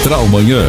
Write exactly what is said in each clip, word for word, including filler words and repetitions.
Central Manhã.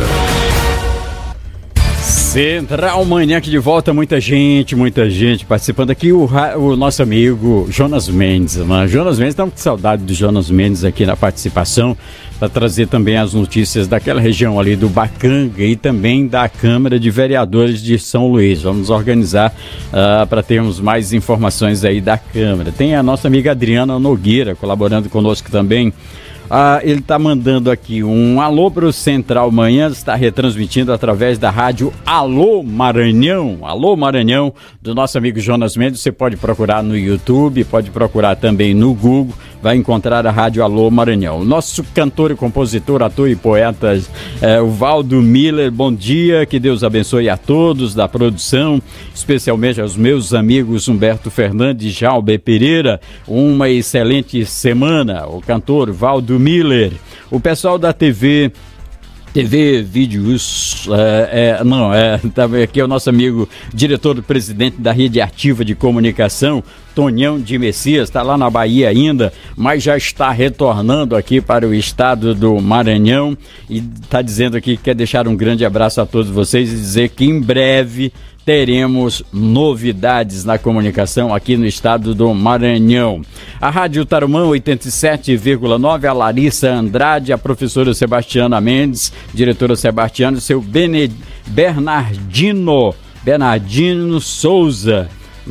Central Manhã aqui de volta, muita gente, muita gente participando aqui, o, o nosso amigo Jonas Mendes, né? Jonas Mendes, estamos com saudade do Jonas Mendes aqui na participação, para trazer também as notícias daquela região ali do Bacanga e também da Câmara de Vereadores de São Luís. Vamos organizar uh, para termos mais informações aí da Câmara. Tem a nossa amiga Adriana Nogueira colaborando conosco também. Ah, ele está mandando aqui um alô para o Central Manhã, está retransmitindo através da rádio Alô Maranhão, Alô Maranhão, do nosso amigo Jonas Mendes. Você pode procurar no YouTube, pode procurar também no Google, vai encontrar a rádio Alô Maranhão. O nosso cantor e compositor, ator e poeta, é, o Valdo Miller, bom dia, que Deus abençoe a todos da produção, especialmente aos meus amigos Humberto Fernandes e Jalber Pereira, uma excelente semana. O cantor Valdo Miller, o pessoal da T V, T V Vídeos, é, é, não, é, tá, aqui é o nosso amigo, diretor-presidente da Rede Ativa de Comunicação, Tonhão de Messias, está lá na Bahia ainda, mas já está retornando aqui para o estado do Maranhão e está dizendo aqui que quer deixar um grande abraço a todos vocês e dizer que em breve teremos novidades na comunicação aqui no estado do Maranhão. A Rádio Tarumã oitenta e sete vírgula nove, a Larissa Andrade, a professora Sebastiana Mendes, diretora Sebastiana, seu Bene, Bernardino, Bernardino Souza,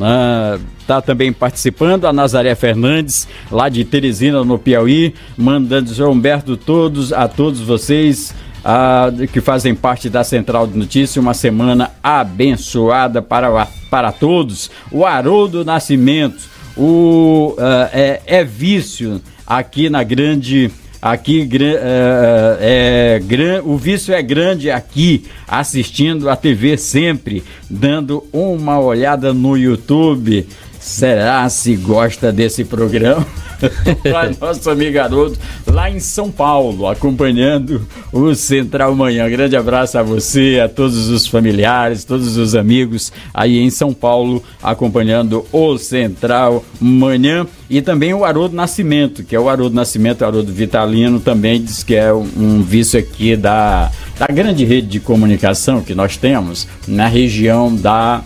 está uh, também participando, a Nazaré Fernandes, lá de Teresina, no Piauí, mandando João Humberto todos, a todos vocês, Uh, que fazem parte da Central de Notícias, uma semana abençoada para, para todos. O Haroldo Nascimento, o, uh, é, é vício aqui na grande... Aqui uh, é, gran, o vício é grande aqui, assistindo a T V sempre, dando uma olhada no YouTube. Será se gosta desse programa? Para nosso amigo Haroldo, lá em São Paulo, acompanhando o Central Manhã. Grande abraço a você, a todos os familiares, todos os amigos aí em São Paulo, acompanhando o Central Manhã. E também o Haroldo Nascimento, que é o Haroldo Nascimento, o Haroldo Vitalino, também diz que é um vício aqui da, da grande rede de comunicação que nós temos na região da...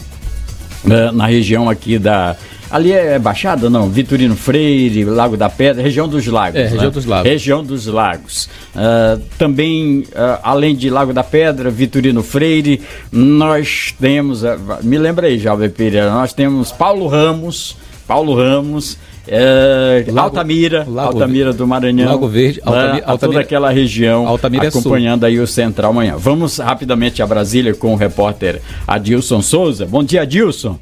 na região aqui da... Ali é Baixada, não? Vitorino Freire, Lago da Pedra, região dos Lagos. É, região né? dos Lagos. Região dos Lagos. Uh, também, uh, além de Lago da Pedra, Vitorino Freire, nós temos... Uh, me lembra aí, Jalber Pereira, nós temos Paulo Ramos, Paulo Ramos... É, Lago, Altamira, Lago, Altamira do Maranhão, Lago Verde, Altamira, né, a Altamira, toda aquela região, Altamira acompanhando aí o Central Manhã. Vamos rapidamente a Brasília com o repórter Adilson Souza. Bom dia, Adilson.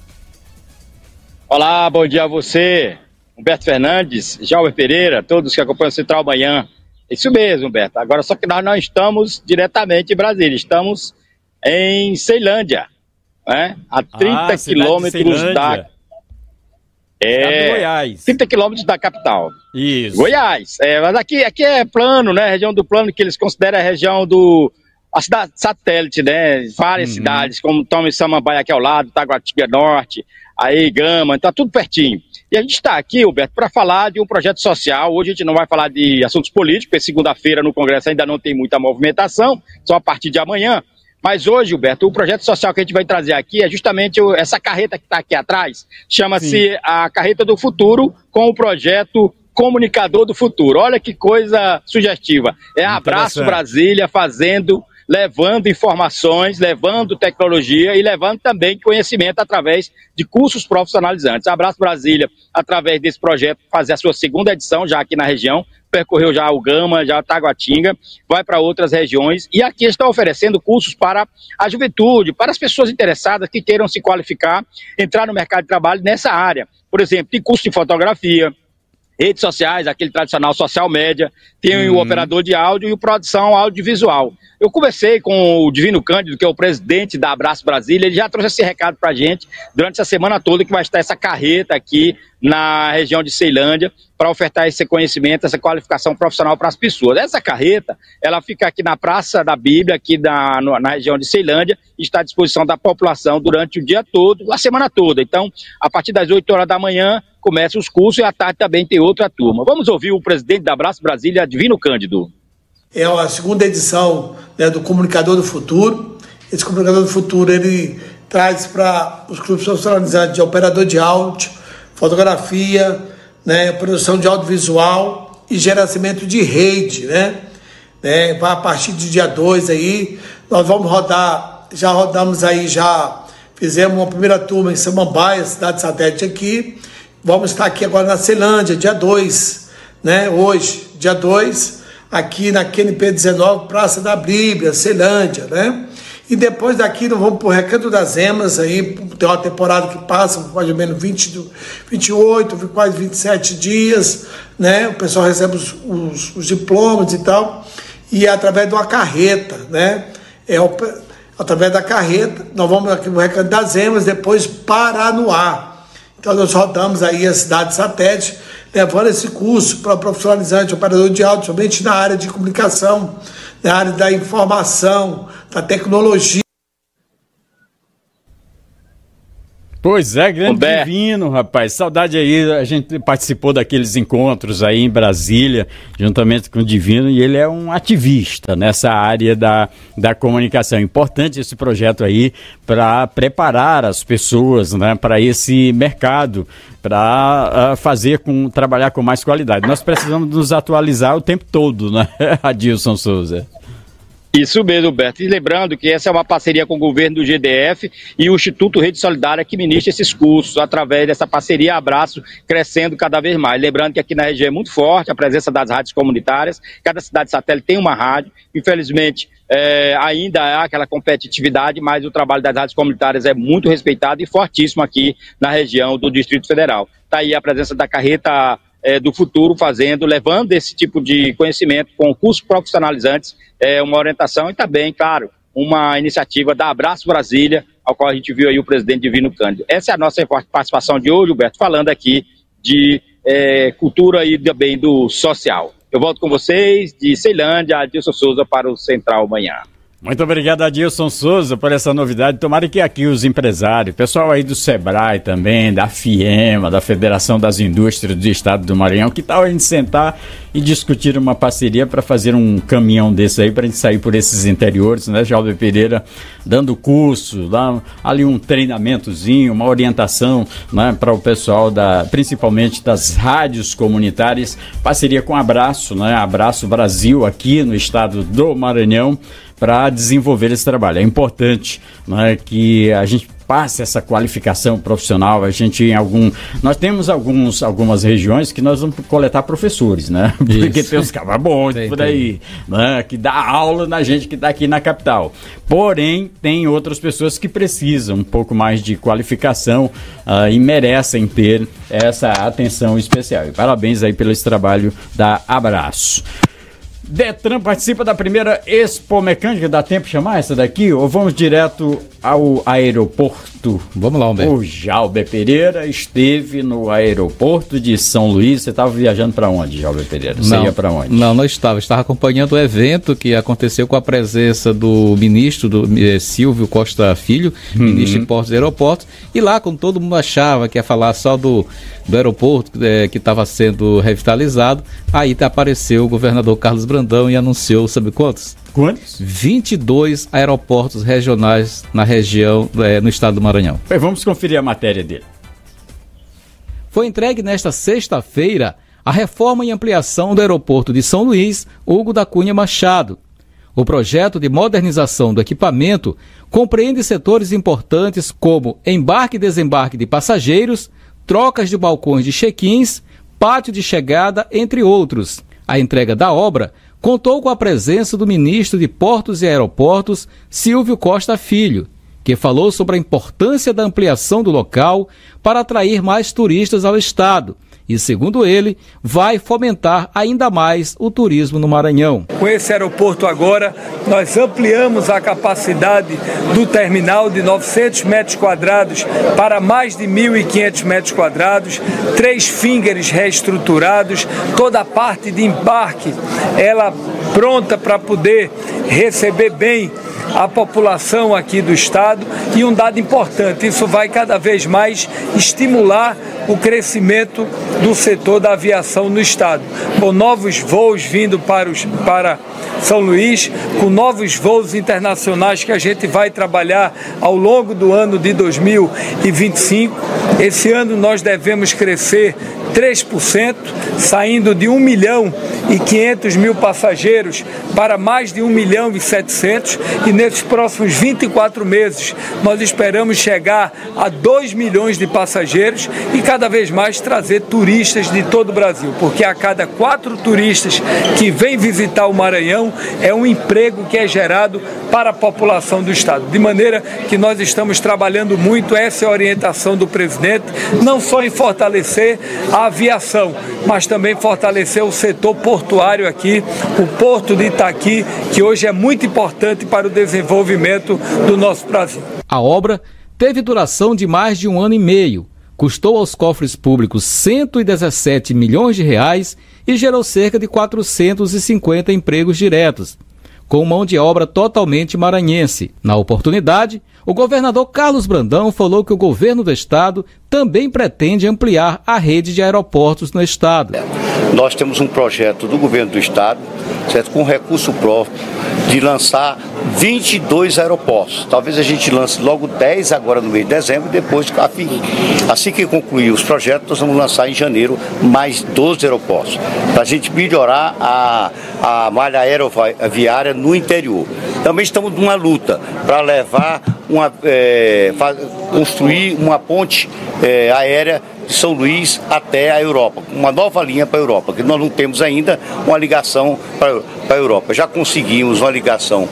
Olá, bom dia a você, Humberto Fernandes, Jalber Pereira, todos que acompanham o Central Manhã. Isso mesmo, Humberto. Agora só que nós não estamos diretamente em Brasília, estamos em Ceilândia, né? A trinta quilômetros da... É, Goiás. trinta quilômetros da capital. Isso. Goiás. É, mas aqui, aqui é plano, né? Região do plano, que eles consideram a região do... A cidade satélite, né? Várias uhum. cidades, como Tom e Samambaia aqui ao lado, Taguatinga Norte, aí Gama, tá tudo pertinho. E a gente está aqui, Humberto, para falar de um projeto social. Hoje a gente não vai falar de assuntos políticos, porque segunda-feira no Congresso ainda não tem muita movimentação, só a partir de amanhã. Mas hoje, Humberto, o projeto social que a gente vai trazer aqui é justamente essa carreta que está aqui atrás. Chama-se a Carreta do Futuro, com o projeto Comunicador do Futuro. Olha que coisa sugestiva. É Abraço Brasília fazendo, levando informações, levando tecnologia e levando também conhecimento através de cursos profissionalizantes. Abraço Brasília, através desse projeto, fazer a sua segunda edição já aqui na região. Percorreu já o Gama, já o Taguatinga, vai para outras regiões e aqui está oferecendo cursos para a juventude, para as pessoas interessadas que queiram se qualificar, entrar no mercado de trabalho nessa área. Por exemplo, tem curso de fotografia, redes sociais, aquele tradicional social média, tem uhum. o operador de áudio e o produção audiovisual. Eu conversei com o Divino Cândido, que é o presidente da Abraço Brasília, ele já trouxe esse recado para a gente durante essa semana toda, que vai estar essa carreta aqui na região de Ceilândia, para ofertar esse conhecimento, essa qualificação profissional para as pessoas. Essa carreta, ela fica aqui na Praça da Bíblia, aqui na, na região de Ceilândia, e está à disposição da população durante o dia todo, a semana toda. Então, a partir das oito horas da manhã, começam os cursos e à tarde também tem outra turma. Vamos ouvir o presidente da Abraço Brasília, Divino Cândido. É a segunda edição, né, do Comunicador do Futuro. Esse Comunicador do Futuro, ele traz para os clubes profissionalizantes de operador de áudio, fotografia, né, produção de audiovisual e gerenciamento de rede, né? né? Vai a partir de dia dois aí, nós vamos rodar, já rodamos aí, já fizemos uma primeira turma em Samambaia, cidade satélite aqui. Vamos estar aqui agora na Ceilândia, dia dois, né? Hoje, dia dois, aqui na Q N P dezenove, Praça da Bíblia, Ceilândia, né? E depois daqui nós vamos para o Recanto das Emas, aí tem uma temporada que passa mais ou menos vinte, vinte e oito, quase vinte e sete dias, né? O pessoal recebe os, os, os diplomas e tal, e é através de uma carreta, né? É o, através da carreta, nós vamos aqui no Recanto das Emas, depois Paranoá. Então nós rodamos aí a cidade satélite, levando esse curso para profissionalizante, operador de áudio, somente na área de comunicação, na área da informação, da tecnologia. Pois é, grande Roberto. Divino, rapaz. Saudade aí, a gente participou daqueles encontros aí em Brasília, juntamente com o Divino, e ele é um ativista nessa área da, da comunicação. Importante esse projeto aí para preparar as pessoas, né, para esse mercado, para uh, fazer com, trabalhar com mais qualidade. Nós precisamos nos atualizar o tempo todo, né, Adilson Souza? Isso mesmo, Roberto. E lembrando que essa é uma parceria com o governo do G D F e o Instituto Rede Solidária que ministra esses cursos. Através dessa parceria, Abraço crescendo cada vez mais. Lembrando que aqui na região é muito forte a presença das rádios comunitárias. Cada cidade satélite tem uma rádio. Infelizmente, é, ainda há aquela competitividade, mas o trabalho das rádios comunitárias é muito respeitado e fortíssimo aqui na região do Distrito Federal. Está aí a presença da carreta É, do futuro, fazendo, levando esse tipo de conhecimento com cursos profissionalizantes, é, uma orientação e também, claro, uma iniciativa da Abraço Brasília, ao qual a gente viu aí o presidente Divino Cândido. Essa é a nossa participação de hoje, Roberto, falando aqui de é, cultura e também do social. Eu volto com vocês de Ceilândia, Adilson Souza para o Central Manhã. Muito obrigado, Adilson Souza, por essa novidade. Tomara que aqui os empresários, pessoal aí do Sebrae também, da FIEMA, da Federação das Indústrias do Estado do Maranhão, que tal a gente sentar e discutir uma parceria para fazer um caminhão desse aí, para a gente sair por esses interiores, né? Jalber Pereira dando curso, dá ali um treinamentozinho, uma orientação, né, para o pessoal, da, principalmente das rádios comunitárias, parceria com Abraço, né? Abraço Brasil aqui no estado do Maranhão, para desenvolver esse trabalho. É importante, né, que a gente passe essa qualificação profissional. A gente em algum... Nós temos alguns, algumas regiões que nós vamos coletar professores, né? Porque Isso. tem os cabas bons por aí, né, que dá aula na gente que está aqui na capital. Porém, tem outras pessoas que precisam um pouco mais de qualificação uh, e merecem ter essa atenção especial. E parabéns aí pelo esse trabalho da Abraço. Detran participa da primeira Expo Mecânica. Dá tempo de chamar essa daqui? Ou vamos direto ao aeroporto? Vamos lá, Humberto. O Jalber Pereira esteve no aeroporto de São Luís. Você estava viajando para onde, Jalber Pereira? Você não, ia para onde? Não, não estava. Estava acompanhando o evento que aconteceu com a presença do ministro do, eh, Silvio Costa Filho, uhum. ministro de Portos e Aeroportos. E lá, como todo mundo achava que ia falar só do, do aeroporto eh, que estava sendo revitalizado, aí apareceu o governador Carlos Brandão e anunciou, sabe quantos? Quantos? vinte e dois aeroportos regionais na região, é, no estado do Maranhão. Vamos conferir a matéria dele. Foi entregue nesta sexta-feira a reforma e ampliação do aeroporto de São Luís, Hugo da Cunha Machado. O projeto de modernização do equipamento compreende setores importantes como embarque e desembarque de passageiros, trocas de balcões de check-ins, pátio de chegada, entre outros. A entrega da obra contou com a presença do ministro de Portos e Aeroportos, Silvio Costa Filho, que falou sobre a importância da ampliação do local para atrair mais turistas ao estado e, segundo ele, vai fomentar ainda mais o turismo no Maranhão. Com esse aeroporto agora, nós ampliamos a capacidade do terminal de novecentos metros quadrados para mais de mil e quinhentos metros quadrados, três fingers reestruturados, toda a parte de embarque, ela pronta para poder receber bem a população aqui do estado e um dado importante, isso vai cada vez mais estimular o crescimento do setor da aviação no estado, com novos voos vindo para, os, para São Luís, com novos voos internacionais que a gente vai trabalhar ao longo do ano de dois mil e vinte e cinco. Esse ano nós devemos crescer três por cento, saindo de um milhão e quinhentos mil passageiros para mais de um milhão e setecentos, e nesses próximos vinte e quatro meses nós esperamos chegar a dois milhões de passageiros e cada vez mais trazer turistas de todo o Brasil, porque a cada quatro turistas que vêm visitar o Maranhão é um emprego que é gerado para a população do estado, de maneira que nós estamos trabalhando muito, essa é a orientação do presidente, não só em fortalecer a aviação, mas também fortalecer o setor portuário aqui, o Porto de Itaqui, que hoje é muito importante para o desenvolvimento do nosso Brasil. A obra teve duração de mais de um ano e meio, custou aos cofres públicos cento e dezessete milhões de reais e gerou cerca de quatrocentos e cinquenta empregos diretos, com mão de obra totalmente maranhense. Na oportunidade, o governador Carlos Brandão falou que o governo do estado também pretende ampliar a rede de aeroportos no estado. Nós temos um projeto do governo do estado, certo, com recurso próprio, de lançar vinte e dois aeroportos. Talvez a gente lance logo dez agora no mês de dezembro e depois, assim que concluir os projetos, nós vamos lançar em janeiro mais doze aeroportos, para a gente melhorar a, a malha aeroviária no interior. Também estamos numa luta para levar, uma, é, construir uma ponte é, aérea de São Luís até a Europa, uma nova linha para a Europa, que nós não temos ainda uma ligação para a Europa. Já conseguimos uma ligação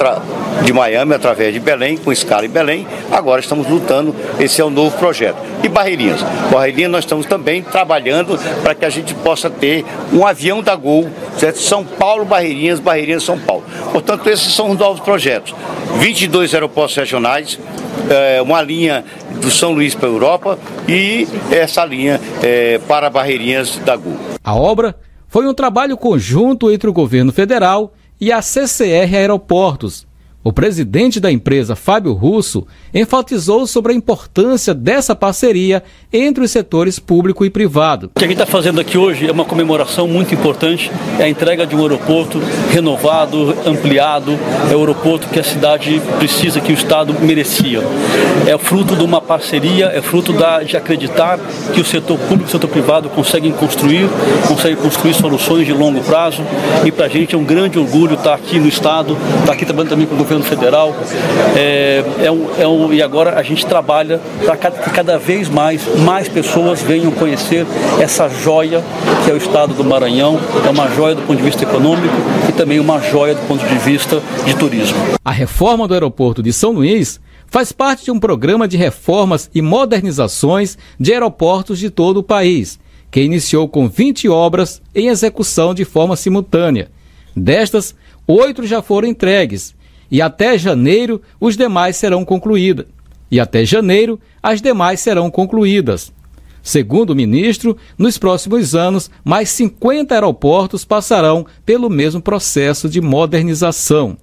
de Miami através de Belém, com escala em Belém, agora estamos lutando, esse é o novo projeto. E Barreirinhas. Barreirinhas nós estamos também trabalhando para que a gente possa ter um avião da Gol, certo? São Paulo, Barreirinhas, Barreirinhas, São Paulo. Portanto, esses são os novos projetos. vinte e dois aeroportos regionais, uma linha do São Luís para a Europa e essa linha é, para Barreirinhas da Gol. A obra foi um trabalho conjunto entre o governo federal e a C C R Aeroportos. O presidente da empresa, Fábio Russo, enfatizou sobre a importância dessa parceria entre os setores público e privado. O que a gente está fazendo aqui hoje é uma comemoração muito importante, é a entrega de um aeroporto renovado, ampliado, é o aeroporto que a cidade precisa, que o estado merecia. É fruto de uma parceria, é fruto da, de acreditar que o setor público e o setor privado conseguem construir, conseguem construir soluções de longo prazo, e para a gente é um grande orgulho estar aqui no estado, estar aqui trabalhando também com o governo federal, é, é um, é um, e agora a gente trabalha para que cada vez mais, mais pessoas venham conhecer essa joia que é o estado do Maranhão, é uma joia do ponto de vista econômico e também uma joia do ponto de vista de turismo. A reforma do aeroporto de São Luís faz parte de um programa de reformas e modernizações de aeroportos de todo o país, que iniciou com vinte obras em execução de forma simultânea. Destas, oito já foram entregues, e até janeiro os demais serão concluídas. E até janeiro as demais serão concluídas. Segundo o ministro, nos próximos anos, mais cinquenta aeroportos passarão pelo mesmo processo de modernização.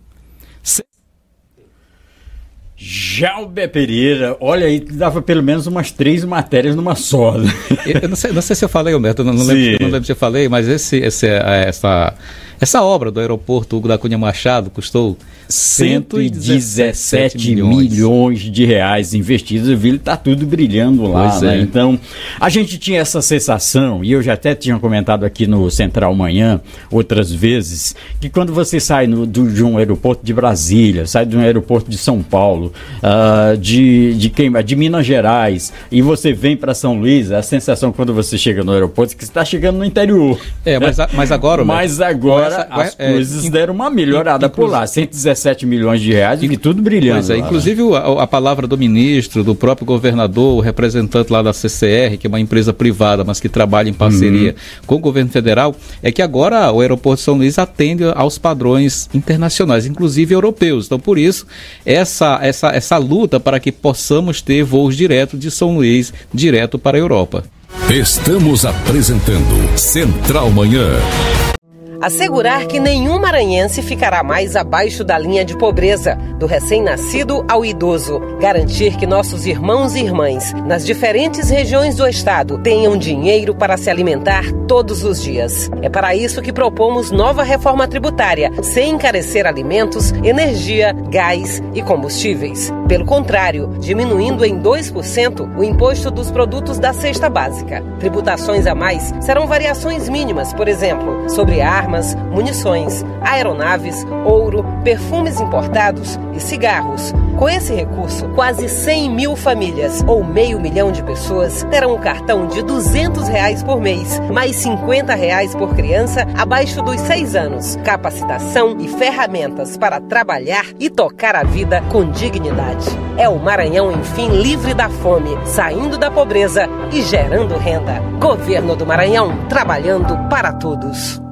Jalber Pereira, olha aí, dava pelo menos umas três matérias numa só. Eu não sei, não sei se eu falei, Humberto, não, não, lembro, não lembro se eu falei, mas esse, esse, essa, essa obra do aeroporto Hugo da Cunha Machado custou cento e dezessete milhões de reais investidos. Eu vi, ele está tudo brilhando lá, pois é. né? Então, a gente tinha essa sensação, e eu já até tinha comentado aqui no Central Manhã, outras vezes, que quando você sai no, do, de um aeroporto de Brasília, sai de um aeroporto de São Paulo, uh, de, de, quem, de Minas Gerais, e você vem para São Luís, a sensação quando você chega no aeroporto é que você está chegando no interior. É, mas, mas agora... Mas agora essa, as é, coisas é, deram uma melhorada inclu, por lá, cento e dezessete milhões de reais e tudo brilhando. Pois é, inclusive a, a palavra do ministro, do próprio governador, o representante lá da C C R, que é uma empresa privada, mas que trabalha em parceria uhum. com o governo federal, é que agora o aeroporto de São Luís atende aos padrões internacionais, inclusive europeus. Então, por isso, essa, essa, essa luta para que possamos ter voos diretos de São Luís, direto para a Europa. Estamos apresentando Central Manhã. Assegurar que nenhum maranhense ficará mais abaixo da linha de pobreza, do recém-nascido ao idoso. Garantir que nossos irmãos e irmãs, nas diferentes regiões do estado, tenham dinheiro para se alimentar todos os dias. É para isso que propomos nova reforma tributária, sem encarecer alimentos, energia, gás e combustíveis. Pelo contrário, diminuindo em dois por cento o imposto dos produtos da cesta básica. Tributações a mais serão variações mínimas, por exemplo, sobre armas, munições, aeronaves, ouro, perfumes importados e cigarros. Com esse recurso, quase cem mil famílias ou meio milhão de pessoas terão um cartão de duzentos reais por mês, mais cinquenta reais por criança abaixo dos seis anos. Capacitação e ferramentas para trabalhar e tocar a vida com dignidade. É o Maranhão, enfim, livre da fome, saindo da pobreza e gerando renda. Governo do Maranhão, trabalhando para todos.